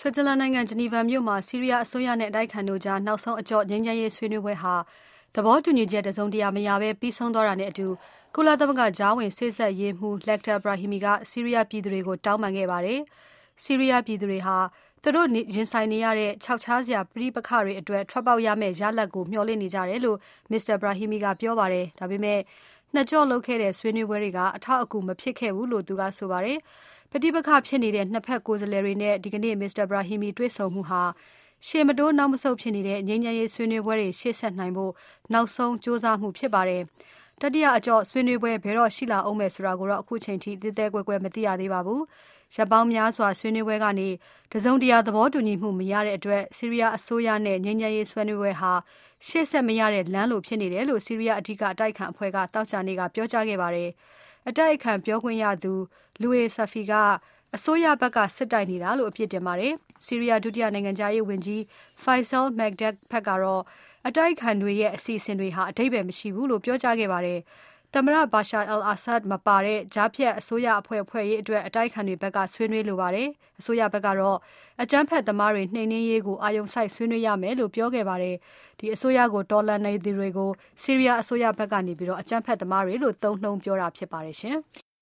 Switzerland နိုင်ငံ Geneva မြို့မှာဆီးရီးယားအစိုးရနဲ့အတိုက်အခံတို့ကြားနောက်ဆုံးအကြော့ငြိမ်းချမ်းရေးဆွေးနွေးပွဲဟာသဘောတူညီချက်တစုံတရာမရဘဲပြီးဆုံးသွားတာနဲ့အတူကုလသမဂ္ဂကြားဝင်စေ့စပ်ရေးမှူး Lakhdar Brahimi ကဆီးရီးယားပြည်သူတွေကိုတောင်းပန်ခဲ့ပါတယ်။ဆီးရီးယားပြည်သူတွေဟာသူတို့ရင်ဆိုင်နေရတဲ့ခြောက်ခြားစရာပဋိပက္ခတွေအတွက်ထွက်ပေါက်ရမယ့်ရလဒ်ကိုမျှော်လင့်နေကြတယ်လို့ Mr. Brahimi ကပြောပါတယ်။ဒါပေမဲ့နှစ်ကြော့လုပ်ခဲ့တဲ့ဆွေးနွေးပွဲတွေကအထောက်အကူမဖြစ်ခဲ့ဘူးလို့သူကဆိုပါတယ်။ပဋိပက္ခဖြစ်နေတဲ့နှစ်ဖက်ကိုယ်စားလှယ်တွေနဲ့ဒီကနေ့ Mr. Brahimi တွေ့ဆုံမှုဟာရှေ့မတိုးနောက်မဆုတ်ဖြစ်နေတဲ့ငြိမ်းချမ်းရေးဆွေးနွေးပွဲတွေရှေ့ဆက်နိုင်ဖို့နောက်ဆုံးကြိုးစားမှုဖြစ်ပါတယ်။တတိယအကြော့ဆွေးနွေးပွဲဘယ်တော့ရှိလာအောင်မယ်ဆိုတာကိုတော့အခုချိန်ထိသဲသဲကွဲကွဲမသိရသေးပါဘူး။ရက်ပေါင်းများစွာဆွေးနွေးပွဲကနေတစုံတရာသဘောတူညီမှုမရတဲ့အတွက်ဆီးရီးယားအစိုးရနဲ့ငြိမ်းချမ်းရေးဆွေးနွေးပွဲဟာရှေ့ဆက်မရတဲ့လမ်းလိုဖြစ်နေတယ်လို့ဆီးရီးယားအဓိကအတိုက်အခံအဖွဲ့ကတောက်ချာနေကပြောကြားခဲ့ပါတယ်။အတိုက်အခံပြောခွင့်ရသူ Louis Safi ကအစိုးရဘက်ကစစ်တိုက်နေတာလို့အပြစ်တင်ပါတယ်။ဆီးရီးယားဒုတိယနိုင်ငံခြားရေးဝန်ကြီး Faisal Mekdad ဘက်ကတော့အတိုက်အခံတွေရဲ့အစီအစဉ်တွေဟာအဓိပ္ပါယ်မရှိဘူးလို့ပြောကြားခဲ့ပါတယ်။သမ္မတ Bashar al-Assad မပါတဲ့ကြားဖြတ်အစိုးရအဖွဲ့ရေးအတွက်အတိုက်အခံတွေဘက်ကဆွေးနွေးလိုပါတယ်။အစိုးရဘက်ကတော့အကြမ်းဖက်သမားတွေနှိမ်နင်းရေးကိုအာရုံစိုက်ဆွေးနွေးရမယ်လို့ပြောခဲ့ပါတယ်။ဒီအစိုးရကိုတော်လှန်နေသူတွေကိုဆီးရီးယားအစိုးရဘက်ကနေပြီးတော့အကြမ်းဖက်သမားတွေလို့သုံးနှုန်းပြောတာဖြစ်ပါတယ်ရှင်။